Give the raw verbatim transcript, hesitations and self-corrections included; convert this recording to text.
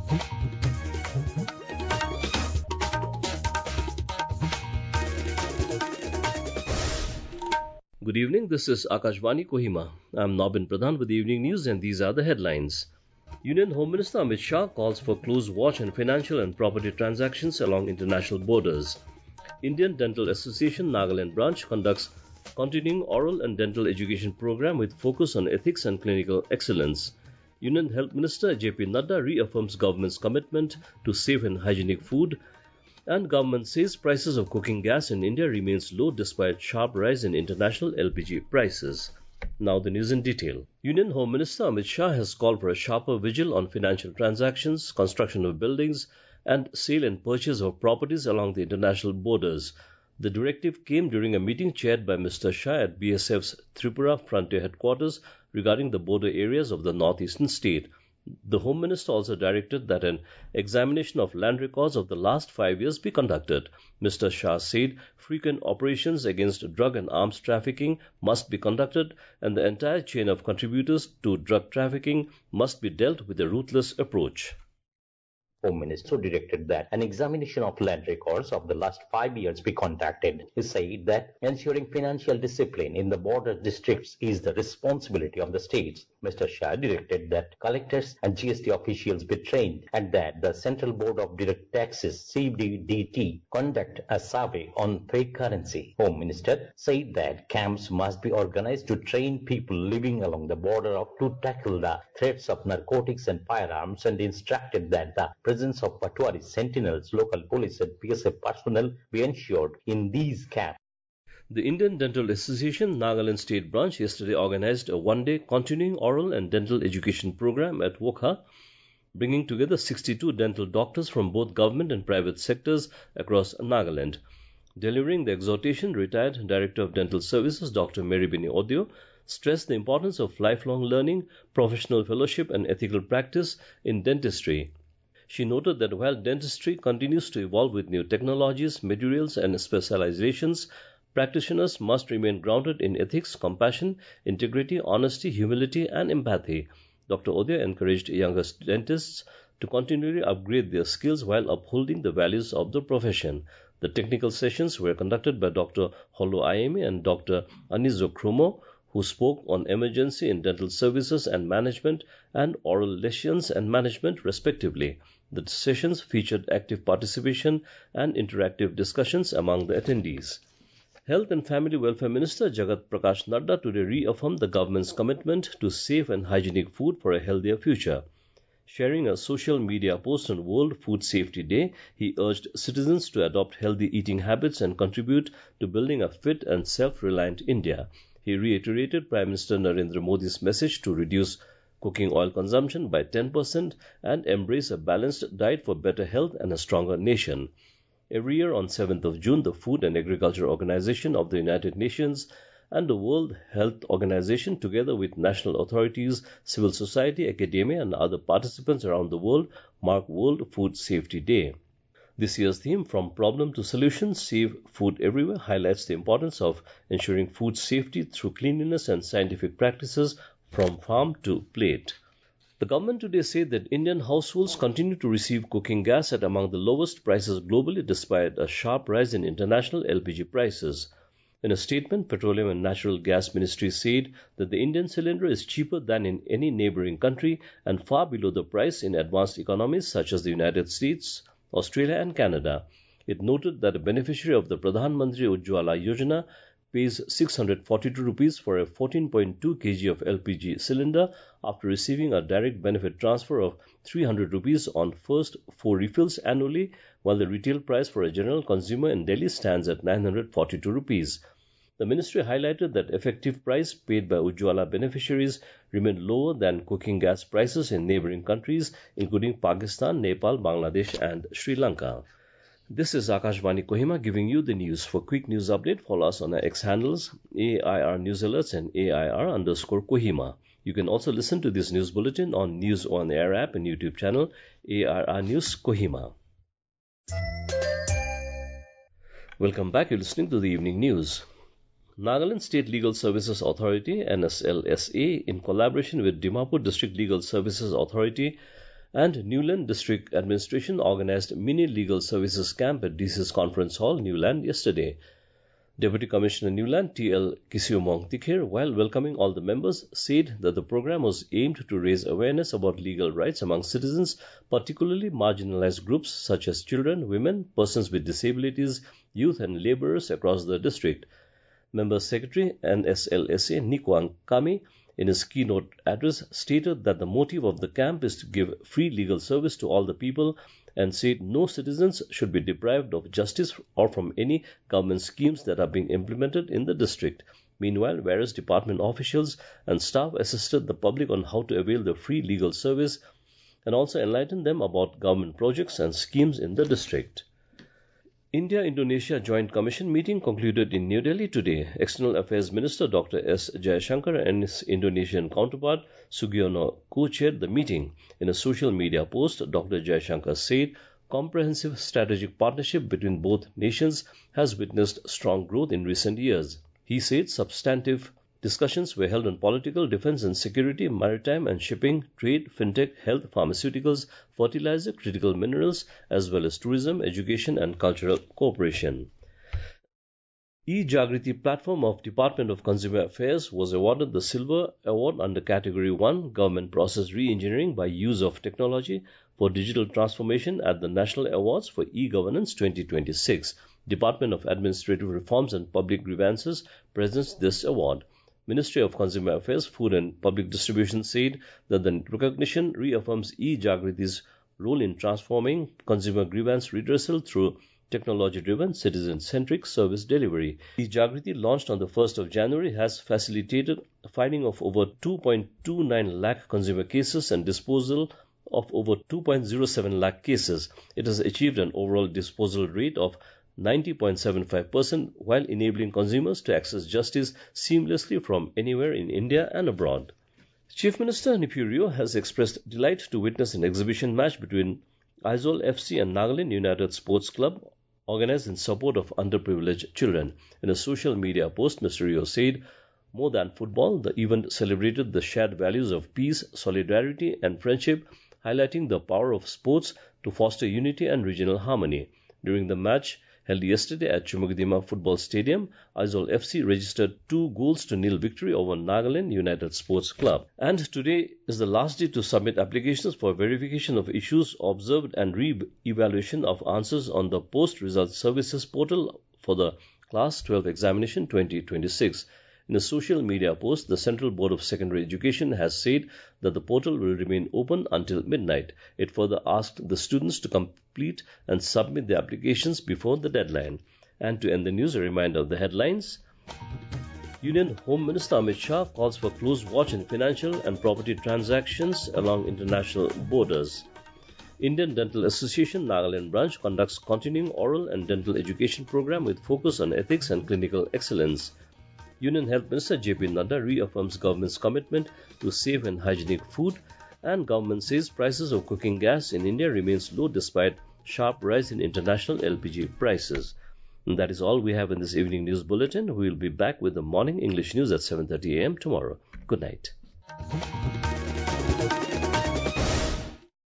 Good evening, this is Akashvani Kohima. I'm Nobin Pradhan with the evening news, and these are the headlines. Union Home Minister Amit Shah calls for close watch on financial and property transactions along international borders. Indian Dental Association Nagaland branch conducts continuing oral and dental education program with focus on ethics and clinical excellence. Union Health Minister J P Nadda reaffirms government's commitment to safe and hygienic food, and government says prices of cooking gas in India remains low despite sharp rise in international L P G prices. Now the news in detail. Union Home Minister Amit Shah has called for a sharper vigil on financial transactions, construction of buildings, and sale and purchase of properties along the international borders. The directive came during a meeting chaired by Mister Shah at B S F's Tripura Frontier Headquarters regarding the border areas of the northeastern state. The Home Minister also directed that an examination of land records of the last five years be conducted. Mister Shah said frequent operations against drug and arms trafficking must be conducted, and the entire chain of contributors to drug trafficking must be dealt with a ruthless approach. Home Minister directed that an examination of land records of the last five years be conducted. He said that ensuring financial discipline in the border districts is the responsibility of the states. Mister Shah directed that collectors and G S T officials be trained and that the Central Board of Direct Taxes C B D T conduct a survey on fake currency. Home Minister said that camps must be organized to train people living along the border of, to tackle the threats of narcotics and firearms, and instructed that the presence of Patwari sentinels, local police and P S F personnel be ensured in these camps. The Indian Dental Association Nagaland State Branch yesterday organized a one-day continuing oral and dental education program at Wokha, bringing together sixty-two dental doctors from both government and private sectors across Nagaland. Delivering the exhortation, retired Director of Dental Services Doctor Meribini Odio stressed the importance of lifelong learning, professional fellowship and ethical practice in dentistry. She noted that while dentistry continues to evolve with new technologies, materials and specializations, practitioners must remain grounded in ethics, compassion, integrity, honesty, humility and empathy. Doctor Odia encouraged younger dentists to continually upgrade their skills while upholding the values of the profession. The technical sessions were conducted by Doctor Holo Ayemi and Doctor Anizo Kromo, who spoke on emergency in dental services and management and oral lesions and management respectively. The sessions featured active participation and interactive discussions among the attendees. Health and Family Welfare Minister Jagat Prakash Nadda today reaffirmed the government's commitment to safe and hygienic food for a healthier future. Sharing a social media post on World Food Safety Day, he urged citizens to adopt healthy eating habits and contribute to building a fit and self-reliant India. He reiterated Prime Minister Narendra Modi's message to reduce cooking oil consumption by ten percent and embrace a balanced diet for better health and a stronger nation. Every year on seventh of June, the Food and Agriculture Organization of the United Nations and the World Health Organization, together with national authorities, civil society, academia and other participants around the world, mark World Food Safety Day. This year's theme, From Problem to Solution, Save Food Everywhere, highlights the importance of ensuring food safety through cleanliness and scientific practices from farm to plate. The government today said that Indian households continue to receive cooking gas at among the lowest prices globally despite a sharp rise in international L P G prices. In a statement, Petroleum and Natural Gas Ministry said that the Indian cylinder is cheaper than in any neighboring country and far below the price in advanced economies such as the United States, Australia and Canada. It noted that a beneficiary of the Pradhan Mantri Ujjwala Yojana pays six hundred forty-two rupees for a fourteen point two kilograms of L P G cylinder after receiving a direct benefit transfer of three hundred rupees on first four refills annually, while the retail price for a general consumer in Delhi stands at nine hundred forty-two rupees. The ministry highlighted that effective price paid by Ujjwala beneficiaries remained lower than cooking gas prices in neighboring countries, including Pakistan, Nepal, Bangladesh and Sri Lanka. This is Akashvani Kohima giving you the news. For quick news update, follow us on our X handles, A I R News Alerts and A I R underscore Kohima. You can also listen to this news bulletin on News on Air app and YouTube channel A I R News Kohima. Welcome back. You're listening to the evening news. Nagaland State Legal Services Authority, N S L S A, in collaboration with Dimapur District Legal Services Authority, And Newland District Administration organized mini legal services camp at D C's Conference Hall, Newland, yesterday. Deputy Commissioner Newland, T L Kisiumong Tikhir, while welcoming all the members, said that the program was aimed to raise awareness about legal rights among citizens, particularly marginalized groups such as children, women, persons with disabilities, youth and laborers across the district. Member Secretary N S L S A Nikwang Kami, in his keynote address, stated that the motive of the camp is to give free legal service to all the people and said no citizens should be deprived of justice or from any government schemes that are being implemented in the district. Meanwhile, various department officials and staff assisted the public on how to avail the free legal service and also enlightened them about government projects and schemes in the district. India-Indonesia Joint Commission meeting concluded in New Delhi today. External Affairs Minister Doctor S. Jaishankar and his Indonesian counterpart Sugiono co-chaired the meeting. In a social media post, Doctor Jaishankar said comprehensive strategic partnership between both nations has witnessed strong growth in recent years. He said substantive discussions were held on political, defense and security, maritime and shipping, trade, fintech, health, pharmaceuticals, fertilizer, critical minerals, as well as tourism, education and cultural cooperation. E-Jagriti platform of Department of Consumer Affairs was awarded the Silver Award under Category one Government Process Re-engineering by Use of Technology for Digital Transformation at the National Awards for E-Governance twenty twenty-six. Department of Administrative Reforms and Public Grievances presents this award. Ministry of Consumer Affairs, Food and Public Distribution said that the recognition reaffirms E-Jagriti's role in transforming consumer grievance redressal through technology-driven, citizen-centric service delivery. E-Jagriti, launched on the first of January, has facilitated filing of over two point two nine lakh consumer cases and disposal of over two point zero seven lakh cases. It has achieved an overall disposal rate of ninety point seven five percent while enabling consumers to access justice seamlessly from anywhere in India and abroad. Chief Minister Neiphiu Rio has expressed delight to witness an exhibition match between Aizawl F C and Nagaland United Sports Club organized in support of underprivileged children. In a social media post, Mister Rio said, more than football, the event celebrated the shared values of peace, solidarity and friendship, highlighting the power of sports to foster unity and regional harmony. During the match, held yesterday at Chumukdima Football Stadium, Aizawl F C registered two goals to nil victory over Nagaland United Sports Club. And today is the last day to submit applications for verification of issues observed and re-evaluation of answers on the Post-Result Services portal for the Class twelve Examination twenty twenty-six. In a social media post, the Central Board of Secondary Education has said that the portal will remain open until midnight. It further asked the students to complete and submit their applications before the deadline. And to end the news, a reminder of the headlines. Union Home Minister Amit Shah calls for close watch in financial and property transactions along international borders. Indian Dental Association Nagaland branch conducts continuing oral and dental education program with focus on ethics and clinical excellence. Union Health Minister J P Nadda reaffirms government's commitment to safe and hygienic food, and government says prices of cooking gas in India remains low despite sharp rise in international L P G prices. And that is all we have in this evening news bulletin. We will be back with the morning English news at seven thirty a m tomorrow. Good night.